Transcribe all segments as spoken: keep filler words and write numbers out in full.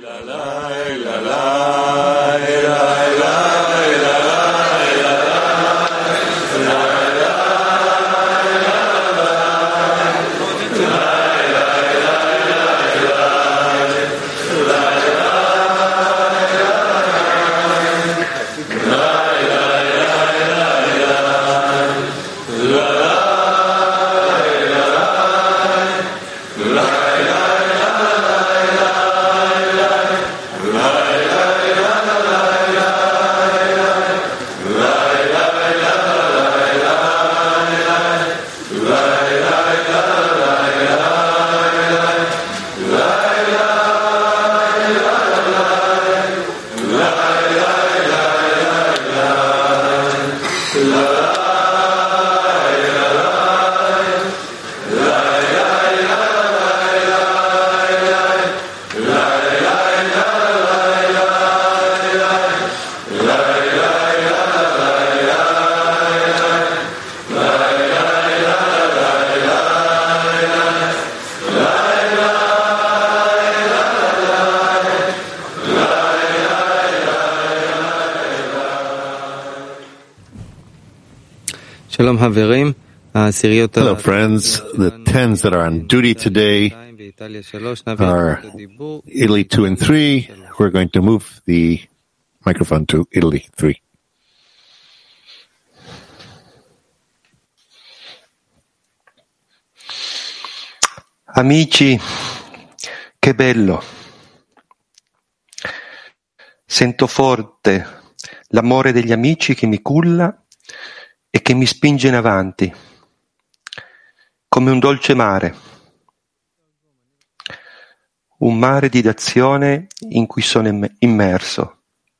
Hello, friends. The tens that are on duty today are Italy two and three. We're going to move the microphone to Italy three. Amici, che bello. Sento forte l'amore degli amici che mi culla e che mi spinge in avanti, come un dolce mare, un mare di d'azione in cui sono immerso.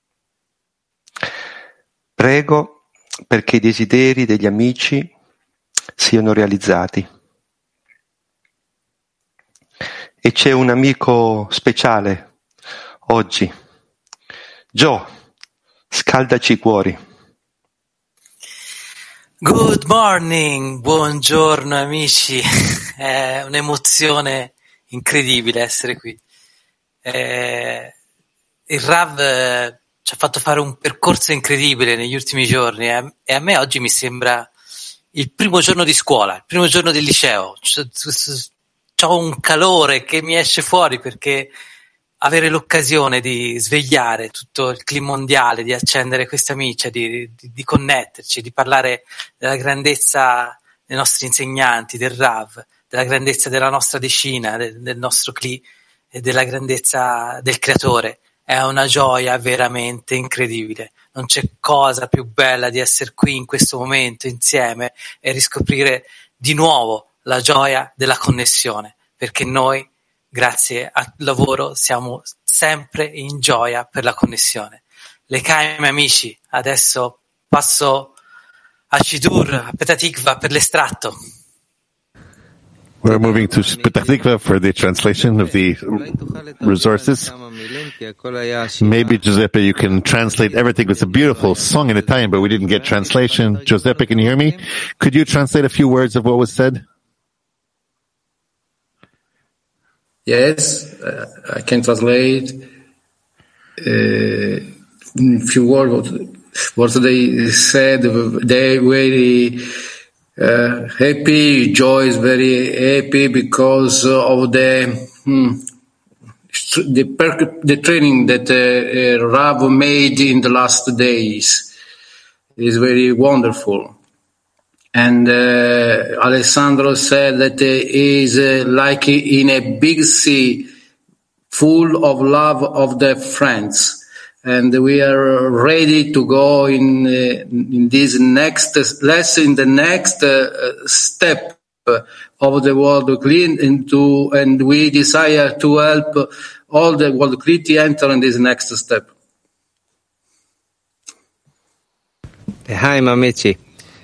Prego perché i desideri degli amici siano realizzati. E c'è un amico speciale oggi. Joe, scaldaci i cuori. Good morning, buongiorno amici, è un'emozione incredibile essere qui. Eh, il Rav eh, ci ha fatto fare un percorso incredibile negli ultimi giorni eh, e a me oggi mi sembra il primo giorno di scuola, il primo giorno del liceo. C'ho un calore che mi esce fuori perché avere l'occasione di svegliare tutto il clima mondiale, di accendere questa amicia, di, di, di connetterci, di parlare della grandezza dei nostri insegnanti, del Rav, della grandezza della nostra decina, del, del nostro Cli e della grandezza del Creatore. È una gioia veramente incredibile. Non c'è cosa più bella di essere qui in questo momento insieme e riscoprire di nuovo la gioia della connessione, perché noi grazie al lavoro siamo sempre in gioia per la connessione. L'Echaim amici, adesso passo a Shidur, a Petah Tikva per l'estratto. We're moving to Petah Tikva for the translation of the resources. Maybe, Giuseppe, you can translate everything. It's a beautiful song in Italian, but we didn't get translation. Giuseppe, can you hear me? Could you translate a few words of what was said? Yes, uh, I can translate uh, in few words what they said. They very uh, happy. Joy is very happy because of the hmm, the, per- the training that uh, uh, Rav made in the last days. It is very wonderful. And uh, Alessandro said that he is uh, like in a big sea full of love of the friends. And we are ready to go in uh, in this next lesson, the next uh, step of the World Clean, into, and we desire to help all the World Clean to enter in this next step. Hi, amici.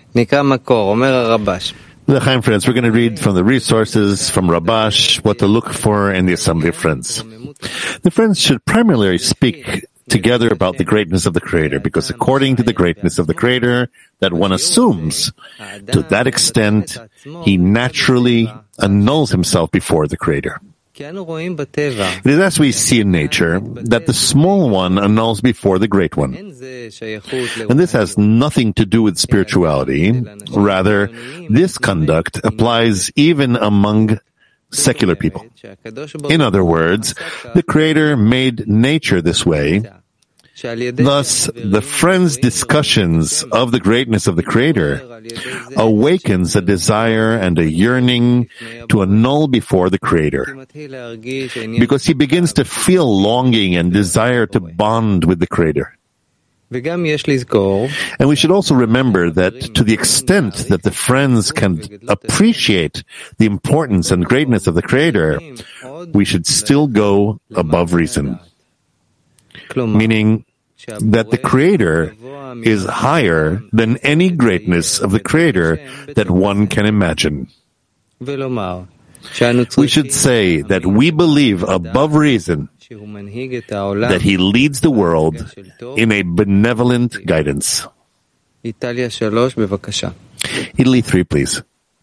The Chaim friends, we're going to read from the resources from Rabash, what to look for in the assembly of friends. The friends should primarily speak together about the greatness of the Creator, because according to the greatness of the Creator that one assumes, to that extent, he naturally annuls himself before the Creator. It is as we see in nature that the small one annuls before the great one. And this has nothing to do with spirituality. Rather, this conduct applies even among secular people. In other words, the Creator made nature this way. Thus, the friends' discussions of the greatness of the Creator awakens a desire and a yearning to annul before the Creator, because he begins to feel longing and desire to bond with the Creator. And we should also remember that to the extent that the friends can appreciate the importance and greatness of the Creator, we should still go above reason. Meaning that the Creator is higher than any greatness of the Creator that one can imagine. We should say that we believe above reason that he leads the world in a benevolent guidance. Italy three, please.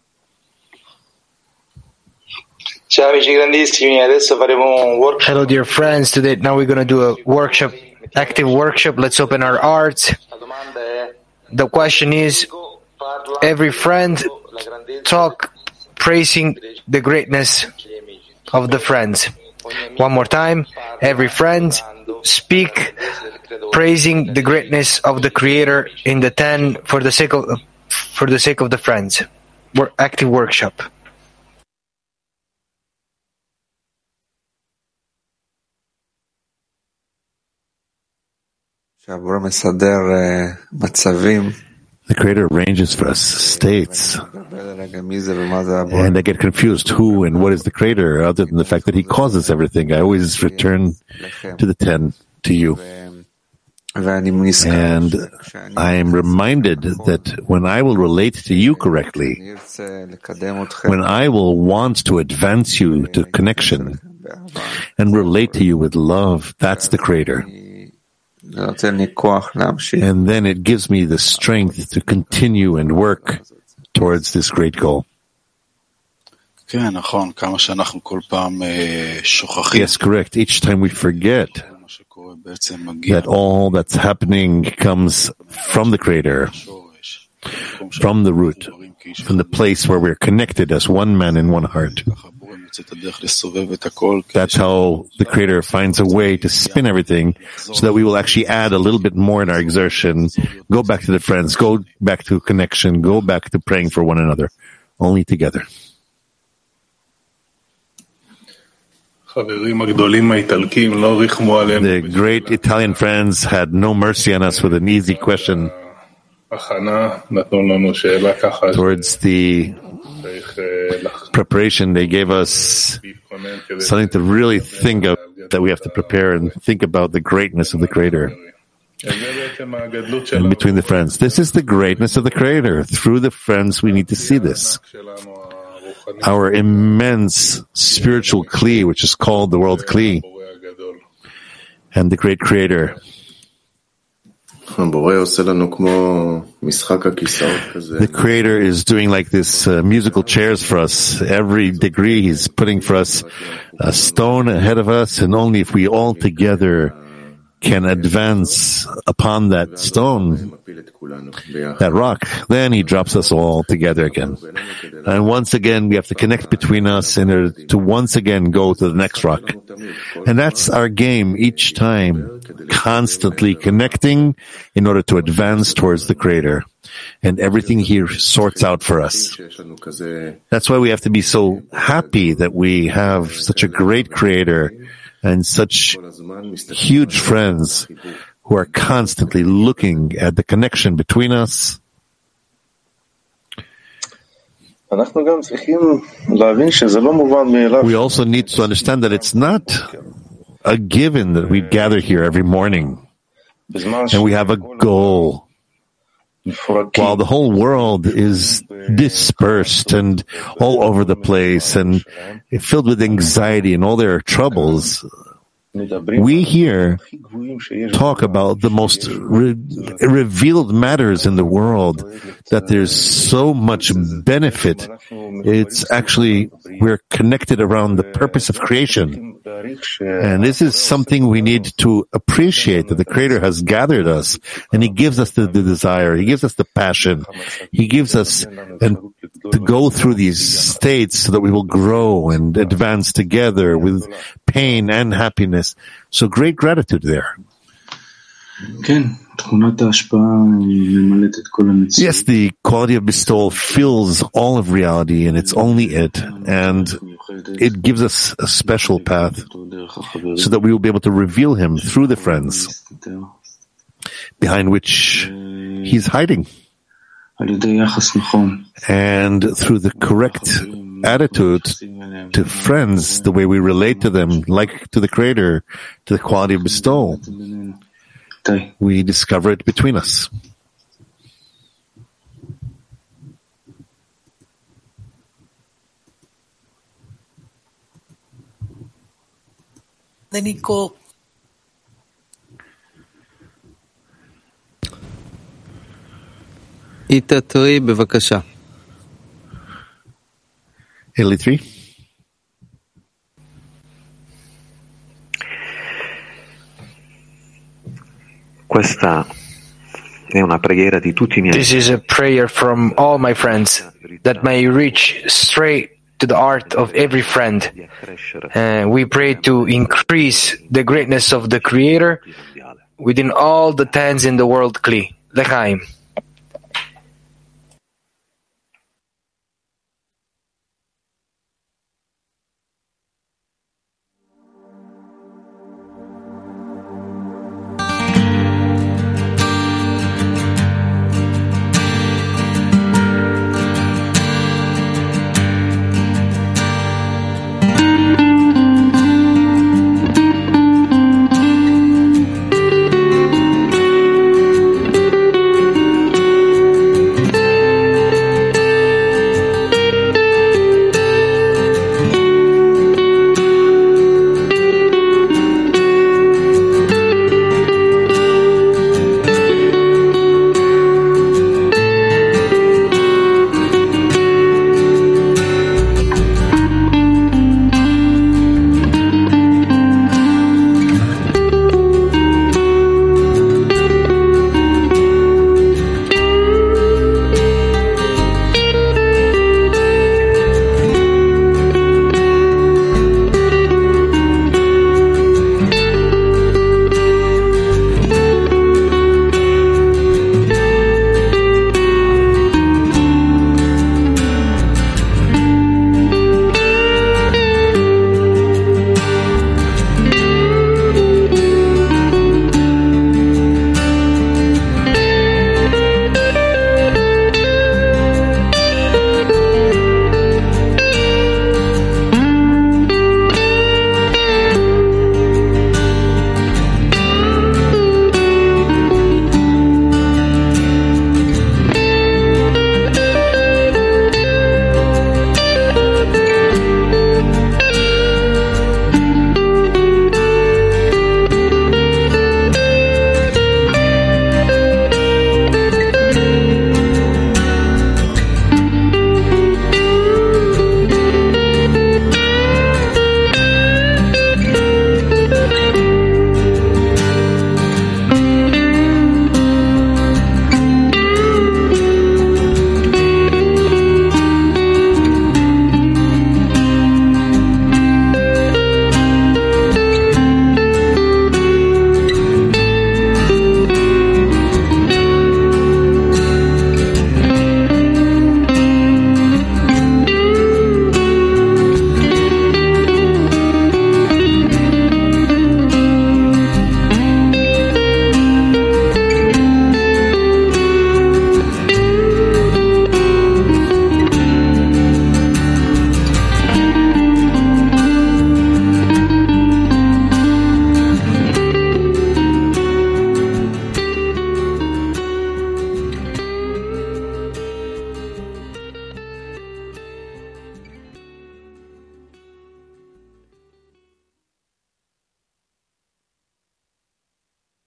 Hello, dear friends. Today, now we're going to do a workshop, active workshop. Let's open our hearts. The question is, every friend talk praising the greatness of the friends. One more time. Every friend speak praising the greatness of the Creator in the ten for the sake of for the sake of the friends. We're active workshop. The Creator arranges for us states, and I get confused who and what is the Creator, other than the fact that He causes everything. I always return to the ten, to you. And I am reminded that when I will relate to you correctly, when I will want to advance you to connection and relate to you with love, that's the Creator. And then it gives me the strength to continue and work towards this great goal. Yes, correct. Each time we forget that all that's happening comes from the Creator, from the root, from the place where we're connected as one man in one heart. That's how the Creator finds a way to spin everything so that we will actually add a little bit more in our exertion, go back to the friends, go back to connection, go back to praying for one another, only together. The great Italian friends had no mercy on us with an easy question towards the preparation. They gave us something to really think of, that we have to prepare and think about the greatness of the Creator. And between the friends, this is the greatness of the Creator. Through the friends, we need to see this. Our immense spiritual Kli, which is called the world Kli, and the great Creator. The Creator is doing like this uh, musical chairs for us. Every degree He's putting for us a stone ahead of us, and only if we all together can advance upon that stone, that rock, then He drops us all together again. And once again, we have to connect between us in order to once again go to the next rock. And that's our game each time, constantly connecting in order to advance towards the Creator. And everything He sorts out for us. That's why we have to be so happy that we have such a great Creator and such huge friends who are constantly looking at the connection between us. We also need to understand that it's not a given that we gather here every morning and we have a goal. While the whole world is dispersed and all over the place and filled with anxiety and all their troubles, We here talk about the most re- revealed matters in the world, that there's so much benefit. It's actually, we're connected around the purpose of creation. And this is something we need to appreciate, that the Creator has gathered us, and He gives us the, the desire, He gives us the passion, He gives us and to go through these states so that we will grow and advance together with pain and happiness. So great gratitude there. Yes, the quality of bestowal fills all of reality, and it's only it, and it gives us a special path so that we will be able to reveal Him through the friends behind which He's hiding. And through the correct attitude to friends, the way we relate to them, like to the Creator, to the quality of bestowal, we discover it between us. Nico. איתתרי, בבקשה. Elitri. Questa è una preghiera di tutti i miei. This is a prayer from all my friends that may reach straight to the heart of every friend. Uh, we pray to increase the greatness of the Creator within all the tens in the world, Kli. L'chaim.